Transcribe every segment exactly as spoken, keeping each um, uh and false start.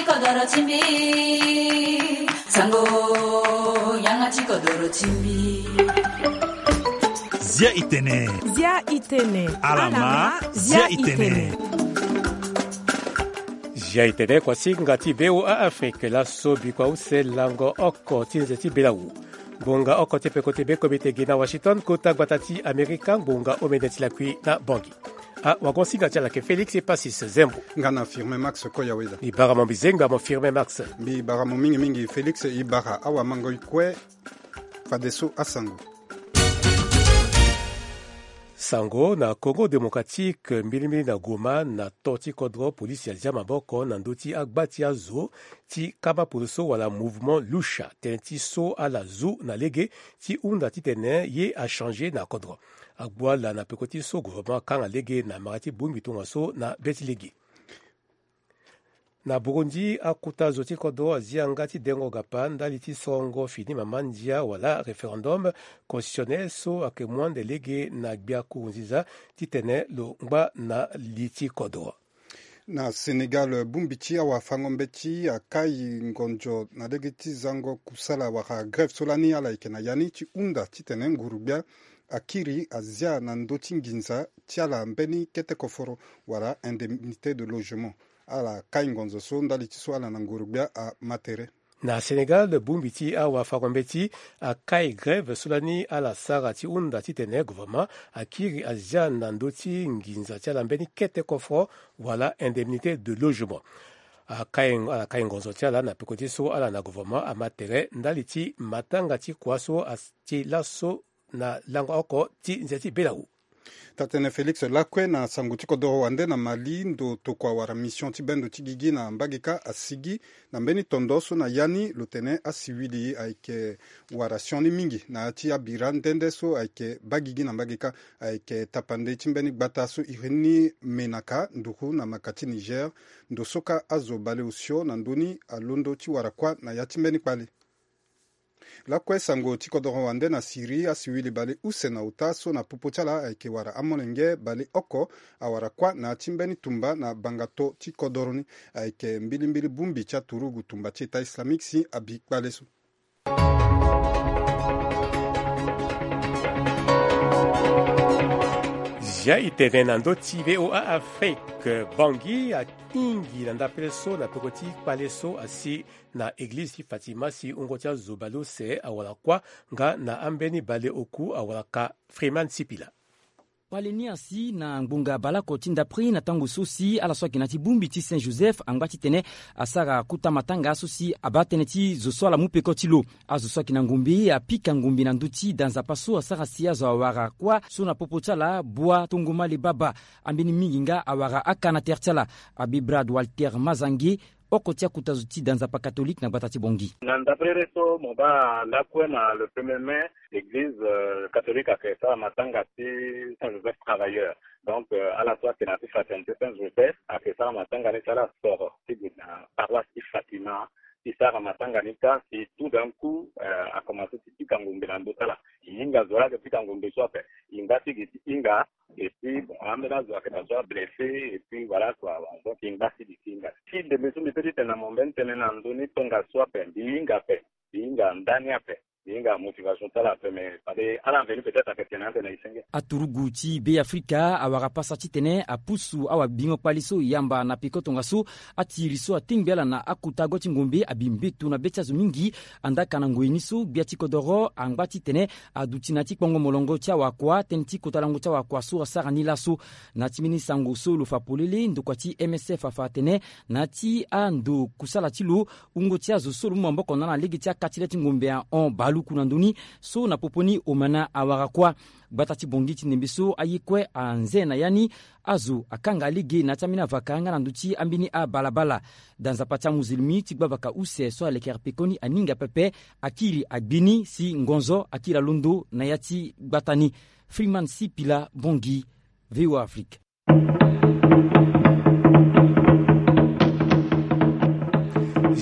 kodoro chimbi sango yangachi kodoro chimbi Zia itene Zia itene Alama Zia itene Zia itene kwa singati veo a Afrique la sobi kwa use lango oko tinzeti belau bonga oko tepe kote be komite gina Washington kota gbatati Amerika bonga omedeti la kui na bangi a wagonsinga tala ke Felix et Passis Zembo ngana firme Max Koyaweda ibara mombizenga mo firme Max bi bara mingi mingi Felix ibara awa mango ikwe fadeso asango Sango na Congo Démocratique mbilimili na Goma na toti kodro polisi ya zia maboko na ndoti agbati ya zo ti kaba poloso wala mouvement Lucha tenti so ala zu na lege ti unda ti tene ye a changer na kodro agboa la na pekoti so gouvernement kanga lege na marati bumbi tonga so na beti lege na Burundi akuta zoti kodro azianga ti dengo gapa ndali ti songo fini mamandia wala référendum constitutionnel so ake moins de lege na gbia kurunziza ti tene lo ngba na liti kodro na Senegal bumbiti awa fangombeti akai ngonjo na lege ti zango kusala waka grève solani ala ike na yani ti unda ti tene ngurubia akiri azia na ndoti nginza ti ala mbeni kete koforo wala indemnité de logement ala kai ngonzo so ndali ti so ala na ngurubia a matere na Senegal bumbiti awa fakombeti akai grève solani ala sara ti unda ti tene gouvernement akiri azia na ndoti nginza ti ala mbeni kete kofro wala indemnité de logement akai ala kai ngonzo ti ala na pekoti so ala na gouvernement a matere ndali ti matanga ti kuaso ti laso na lango oko ti nzeti belau tatene Felix lakwe na sango ti kodoro wande na Mali ndo tokua wara mission ti bendo ti gigi na mbagika asigi na mbeni tondoso na yani lo tene asiwili ayeke wara sioni mingi na ti abira ndende so ayeke bagigi na mbagika ayeke tapande ti mbeni gbata so irini menaka nduku na maka ti Niger ndo soka azo bale usio na nduni alondo ti wara kuâ na ya ti mbeni kpale lakue sango ti kodoro wande na Syrie asiwili bale use na uta so na popo ti ala ayeke wara amonenge bale oko awara kuâ na ti mbeni tumba na bangato ti kodoro ni ayeke mbilimbili bumbi ti aturugu tumba ti État islamique si abi kpale so Zia itene na ndoti V O A Afrique bangi a kingi na ndapele so na pekoti kpale so asi na église ti Fatima si ungo ti azo balo se awala kuâ nga na ambeni bale oku awala ka Freeman Sipila pale ni asi na ngbunga balako ti ndapri na tango so si ala so ayeke na ti bungbi ti Saint Joseph angba ti tene asara kuta matanga aso si abâ tënë ti zo so ala mu peko ti lo azo so ayeke na ngumbi apika ngumbi na ndö ti danzapa so asara si azo awara kuâ so na popo ti ala bua tongoma le baba ambeni mingi nga awara aka na tere ti ala abi brad Walter Mazangi oko ti akuta zo ti danzapa catholique na gbata ti bongi na ndaprere so mo ba lakue na le premier mai l'église euh, catholique ayeke sara matanga ti Saint Joseph travailleur donc euh, ala so ayeke na ti fraternité Saint Joseph ayeke sara matanga ni ti ala soro ti gue na paroisse ti Fatima ti sara matanga ni ta si tout d'un coup euh, akomanse ti pika ngumbi na ndö ti ala hinga zo ayeke pika ngumbi so ape hinga ti gi ti hinga et puis bon ambeni azo ayeke na zo blessé et puis voilà quoi donc hinga ti gi ti hinga ti debe so mbi peut tene na mo mbeni tënë na ndö ni tonga so ape mbi hinga ape mbi hinga ndani ape yinga motivation tala pe mais pade ala venu peut-être à quelqu'un na isenge aturugu ti be Afrika awara pasa ti tene apusu awa bingo paliso yamba na pikotonga so atiri so atingbi ala na akuta go ti ngombe abimbetu na beti azo mingi andaka na ngoyini so gbia ti kodoro angba ti tene aduti na ti kpongo molongo ti awakua tënë ti kota lango ti awakua so asara ni laso na ti mbeni sango so lo fa polele ndokua ti M S F afa tene na ti ando kusala ti lo ungo ti azo so lo mu maboko na na lege ti akati le ti ngombe on baluku na ndöni so na poponi omana awara kuâ gbata ti bongi ti ndembe so aye kue anze na yani azo akanga alege na ti ambeni avaka nga na ndö ti ambeni abalabala danzapa ti amuzilemi ti gba vaka use so aleke ari pekoni aninga pepe akiri agbeni si ngonzo akiri alondo na ya ti gbata ni Freeman Sipila bongi V O A Afrique.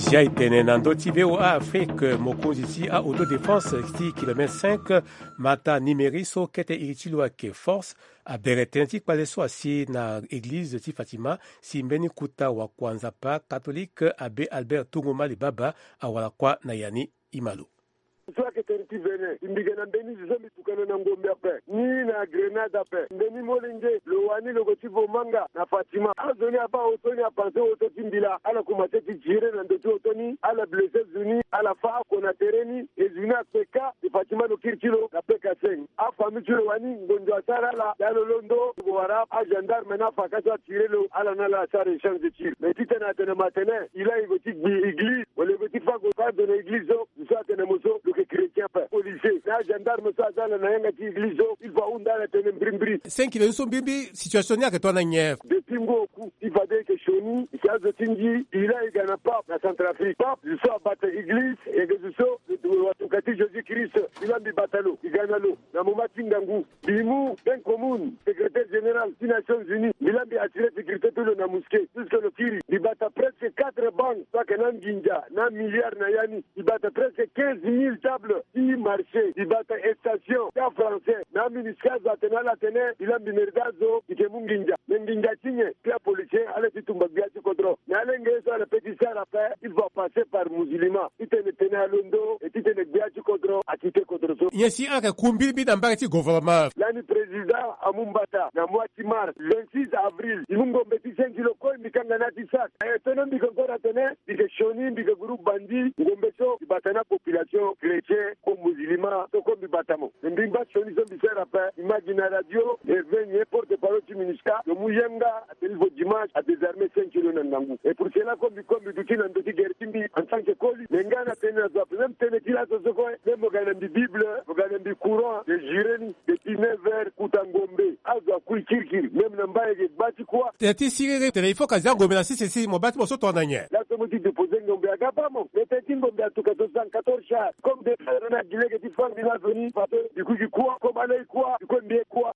zia itene na ndoti V O A Afrique mokonzi ti autodéfense ti kilomètre cinq mata nimeri so kete iri ti lo ayeke force abere tënë ti kpale so asi na église ti Fatima si mbeni kuta wakua nzapa catholique abe Albert Tunguma Libaba awala kuâ na yani i malo. Swake teriti vene imbige na mbeni zizo mitukana na ngombe ape ni na grenade ape mbeni molenge lo wani logo ti Vomanga na Fatima azoni apa otoni apanse oto timbila ala kumase ti jire na ndoti otoni ala blessé zuni ala faa kona tereni ezuni apeka di Fatima no kirkilo na peka seng a fami tilo wani ngonjo asara la dalo londo wara a gendarme na fakasa tirelo ala na la asara échange de tir mais titana tene matene ila igo ti église wala igo ti fago ka de l'église so tene moso que chrétien pa policier na gendarme sa zala na yanga ti église il va unda la tene mbrimbri cinq kilo so mbimbi situation ni aketo na nyef de tingo ku il va de que choni il zo tingi il a igana pa na Centrafrique pa il so abate église et que so de watu kati Jésus Christ il a bi batalo igana lo na moma tingangu bimu ben commun secrétaire général des Nations Unies il a bi assurer sécurité tout le na mosquée puisque le kiri il bata presque quatre banques ça que na nginja na milliard na yani il bata presque quinze mille tables qui marché il bata station ya français na ministère zatena la tene il a bi merdazo ike munginja nginja tinye pia policier ale titumba biati kodro na lenge ça le petit ça la paix il va passer par musulman itene tene alondo et itene biati kodro akite kodro so yesi aka kumbi bi damba ti gouvernement lani président amumbata na moiti mars vingt-six avril imungo mbeti cinq kilo ko mikanga na tisak e tene mbiko ngora tene bike shoni mbike groupe bandi ngombeso ibatana population chrétien ko musulman to ko bibatamo mbimba shoni so bisera pa imagine radio et venir porte parole du ministère le muyenga a tenu dimanche à désarmer cinq kilos nangangu et pour cela comme comme du kina ndoti gertimbi en tant que coli ngana tena zo même tena kila zo zo même ngana bi bible ngana bi courant de jireni de neuf heures kutangombe azo kuikirkiri même namba ye bati quoi teti sirere tele il faut kaza ngombe na sisi si mo bati mo so tonanya la somo ti déposer ngombe agapamo mais teti ngombe atuka deux cent quatorze chars comme des frères na gilege ti fang dina veni parce du coup du quoi comme aller quoi du coup bien quoi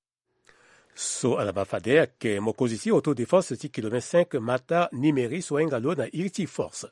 so alabafade ayeke mokonzi ti autodéfense ti kilomètre cinq mata nimeri so ahingalo na iri ti force.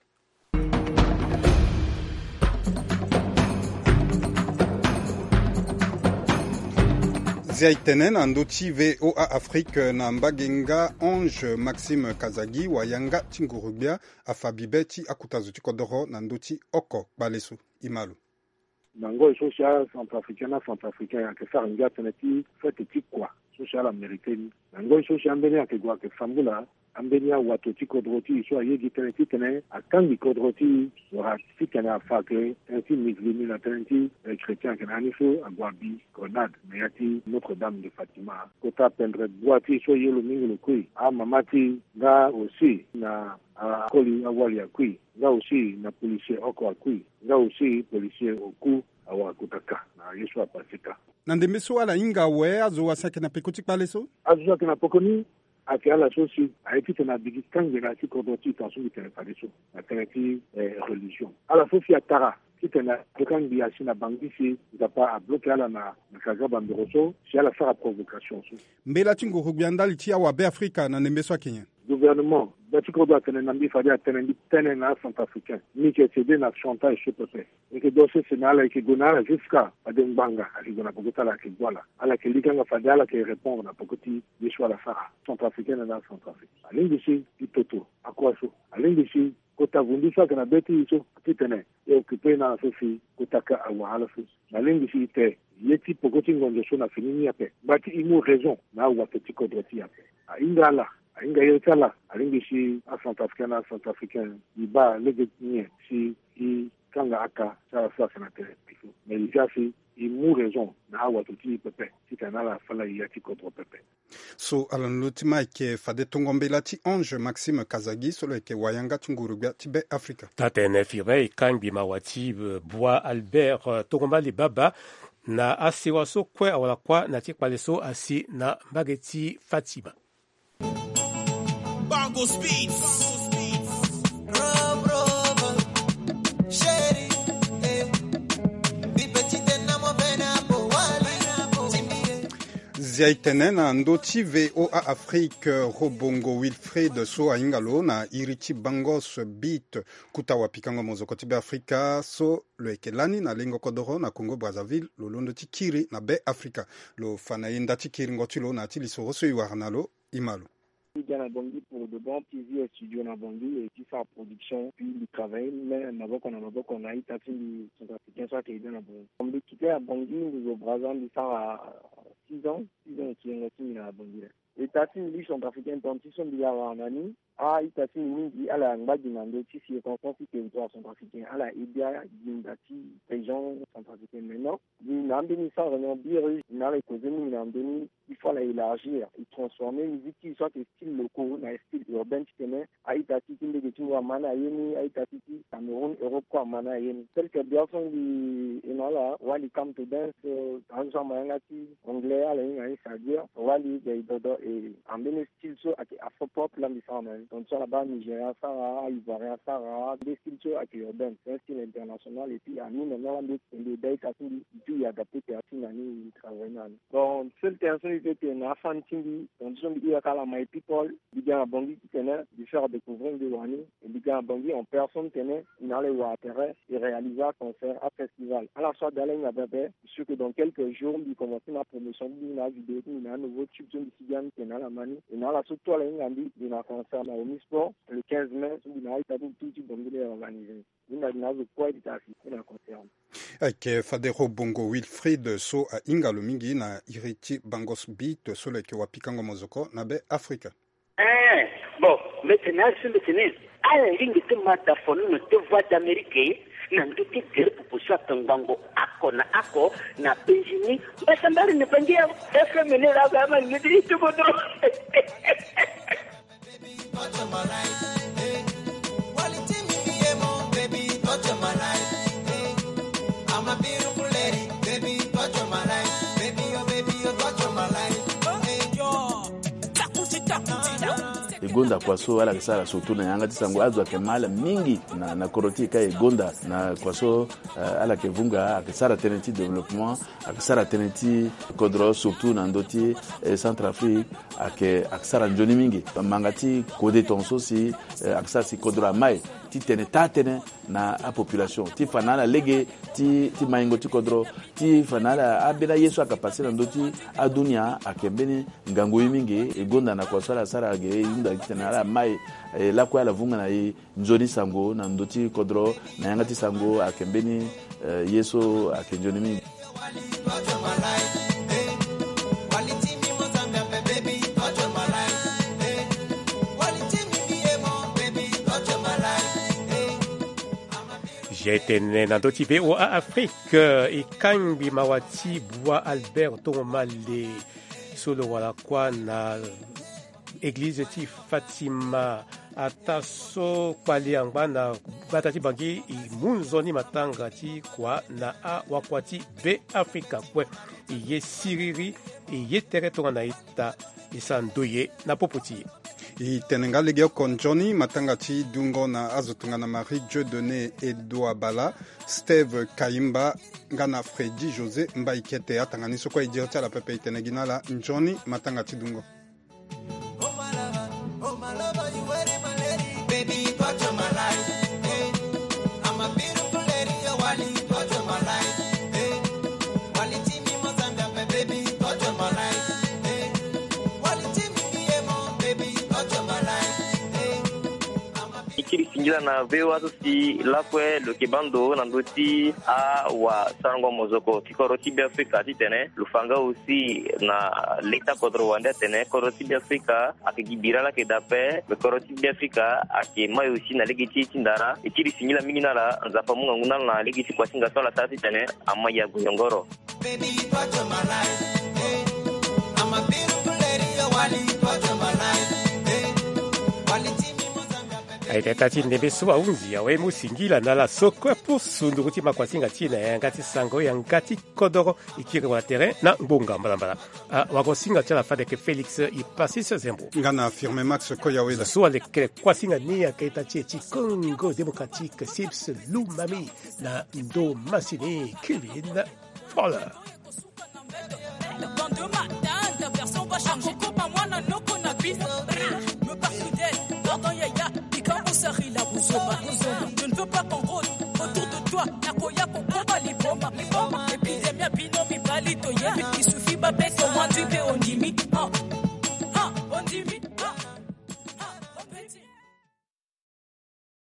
zia itene na ndoti V O A Afrique na mbagenga Ange Maxime Kazagi wayanga ti ngurubia afabibe ti akutazo ti kodro na ndoti oko balesu imalu nango social centrafricain na centrafricain yake fara nga tene ti fete ti kwa social américaine nango social mbeni yake gwa ke fambula ambeni ya watu ti kodro ti so ayegi tene ti tene akangi kodro ti wara ti tene afake tene ti muslimi na tene ti chrétien ke nani so agwabi grenade me ya ti Notre-Dame de Fatima kota pendre bois ti so yelo mingi lo kui a mama ti nga aussi na a koli awali ya kui nga aussi na policier oko akui nga aussi policier oku awa kutaka na yesu apasika na ndembe so ala inga we azo wasake na pekoti pale so azo ke na pokoni ake ala sosi aiti tena bigi kange na ti kodoti tansu tena paleso na tena ti religion ala sosi atara tena tokangi ya sina bangisi zapa a bloqué ala na na kaga banderoso si ala fera provocation so mbela tingo rubiandali ti awa be Afrika na ndembe so Kenya gouvernement batiko do atene nambi fadi atene ndi tene na centrafricain mi ke cede na chantage chez pepe et que dossier sénal et que gonala jusqu'à adembanga ali gona bogota la ke bola ala ke likanga fadi ala ke répondre na pokoti yeshua la fara centrafricain na centrafrique alingi si itoto akwaso alingi si kota vundisa kana beti iso kitene e occupé na sofi kotaka awala so alingi si te yeti pokoti ngonjo so na finini ape bati imu raison na wateti kodoti ape ingala inga yotala alingi si a centrafricain na centrafricain iba lege nye si i kanga aka sa sa na tere pifu mais il y a si imu raison na watoti pepe si kana la fala yati contre pepe so alan lutima ke fade tongombela ti Ange Maxime Kazagi solo ke wayanga tungurubia ti be Afrika tatene fire kangi mawati bois Albert tongomba Libaba na asiwa so kwe awala kwa na ti kpale so asi na mbageti Fatima Bongo Speeds. zia itene na ndoti V O A Afrique Robongo Wilfred so aingalo na irichi bangos beat kuta wapikango mozoko tibe Afrika so lo ekelani na lengo kodoro na Congo Brazzaville lo londo tikiri na be Afrika lo fana yenda tikiri ngotilo na tili so so iwarnalo imalo. Il y a Bongi pour de bons T V studio na Bongi et qui fait en production puis il travaille mais n'avons on a n'avons on a été qui sont africains soit qui dans Bongi. On dit quitter à Bongi nous au Brazzaville ça à six ans six ans qui est resté à Bongi. Et tati ils sont africains donc ils sont bien en année ah ils tati mingi à la ngba dinando qui si constant qui territoire sont africains à la idea d'indati région centrafricaine maintenant ils n'ont béni ça vraiment bien dans les causes nous n'ont béni il faut l'élargir et transformer musique qui soit des styles locaux dans style urbain qui tenait à itati qui les tout à mana yeni à itati Cameroun Europe quoi mana yeni tel que bien sont di inala wali come to dance dans mangati anglais à la ngai c'est-à-dire wali des dodo et en béni style so à afro pop la misama donc ça là-bas Nigeria Sahara Ivoirien Sahara des styles so à urbain c'est un style international et puis à nous maintenant on des dates à tout du adapté à finani travailler donc seul personne était na fan tindi donc je dis à la my people diga Bongi qui tenait de faire découvrir de wani et diga Bongi en personne tenait dans les intérêt et réaliser un concert à festival à la fois d'aller à bébé sûr que dans quelques jours il commence ma promotion d'une vidéo d'une un nouveau tube de Sigan qui est dans la manie et dans la surtout la ngandi d'une concert à Omisport le quinze mai il a été tout tout Bongi organisé une analyse quoi il a fait un concert Ake Fadero Bongo Wilfried so a ingalo mingi na iriti bangos beat so le ke wapikango mozoko na be Afrika. Eh, bon, maintenant sur le tennis, à la ligne de mataphone, nous te voix d'Amérique, n'a tout été pour ça tango ako na ako na Benjini, mais ça m'a ne pas dire, est-ce que mener la gamme me dit tout bon. Gonda kwaso ala kisara sotu na yanga tisango azwa kemala mingi na na koroti kai gonda na kwaso uh, ala kevunga akisara tenenti development akisara tenenti kodro surtout na ndoti eh, Centrafrique ake akisara njoni mingi mangati kode tonso si eh, akisara si kodro mai ti tene tatene na a population ti fanala lege ti ti maingo ti kodro ti fanala abena yesu akapasi na ndoti adunia akembeni ngangu mingi e gonda na kwaso ala sara ge inda tenala mai e, la kwa la vunga na i njoni sango na ndoti kodro na yangati sango akembeni e, yeso akenjoni mingi J'étais dans d'autres V O A Afrique et Kambi Mawati Bois Alberto Malé solo wala kwa na église ti Fatima ataso kwaliangba na batati bangi munzoni matanga ti kwa na a wakwati be Afrika kwe iye siriri iye teretonga na ita isandoye na popoti I tenenga legeo konjoni matanga ti dungo na azotunga na Marie Dieudonné Edouard Bala Steve Kaimba ngana Freddy José Mbaikete atangani soko idirti ala pepe itenegina la njoni matanga ti dungo. Sinjila na vewa si lakwe lo kibando na ndoti a wa sango mozoko tikoroti bi Afrika titene lufanga aussi na leta kodro wanda tene koroti bi Afrika akigibira la kedape le koroti bi Afrika akema aussi na legiti tindara ikiri sinjila mingi na la nzafa munga nguna na legiti kwa singa tola tati tene amaya guyongoro baby touch my life hey I'm a beautiful lady you want to touch my life hey quality aitati nebeso wa unzi ya wemu singila na la soko pour sundu kuti makwasinga tina ya ngati sango ya ngati kodoro ikiri wa terrain na mbonga mbalambala wakosinga tala fade ke Felix i passis zembo ngana affirme Max Koyaweda so le ke kwasinga ni ya kaita chi Congo démocratique Sips Lumami na ndo masini Kevin Fowler Papa Shangoko, Pamwana, Noko, Nabis, me parfudel, Pardon Yaya, Pikambo Sari, la Bouzoba.